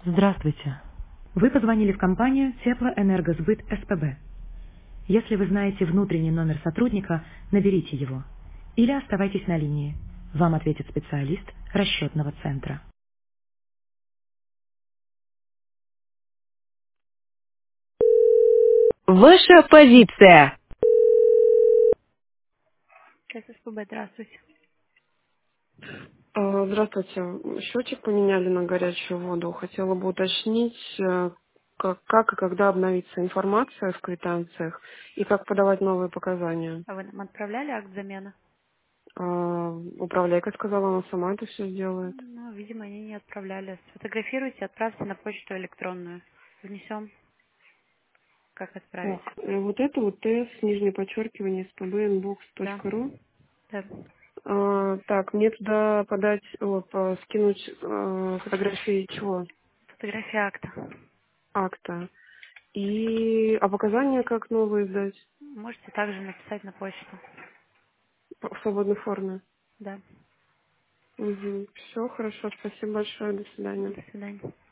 Здравствуйте. Вы позвонили в компанию Теплоэнергосбыт СПБ. Если вы знаете внутренний номер сотрудника, наберите его. Или оставайтесь на линии. Вам ответит специалист расчетного центра. Ваша позиция. СПБ, здравствуйте. Здравствуйте. Счетчик поменяли на горячую воду. Хотела бы уточнить, как и когда обновится информация в квитанциях и как подавать новые показания. А вы нам отправляли акт замены? Управляйка сказала, она сама это все сделает. Ну, видимо, они не отправляли. Сфотографируйте, отправьте на почту электронную. Внесем, как отправить. Так, вот это вот ТС, нижнее подчеркивание, Да. spbinbox.ru. Да. Так, мне туда подать, скинуть фотографии чего? Фотография акта. Акта. А показания как новые сдать? Можете также написать на почту. В свободной форме. Да. Угу. Все, хорошо, спасибо большое, до свидания. До свидания.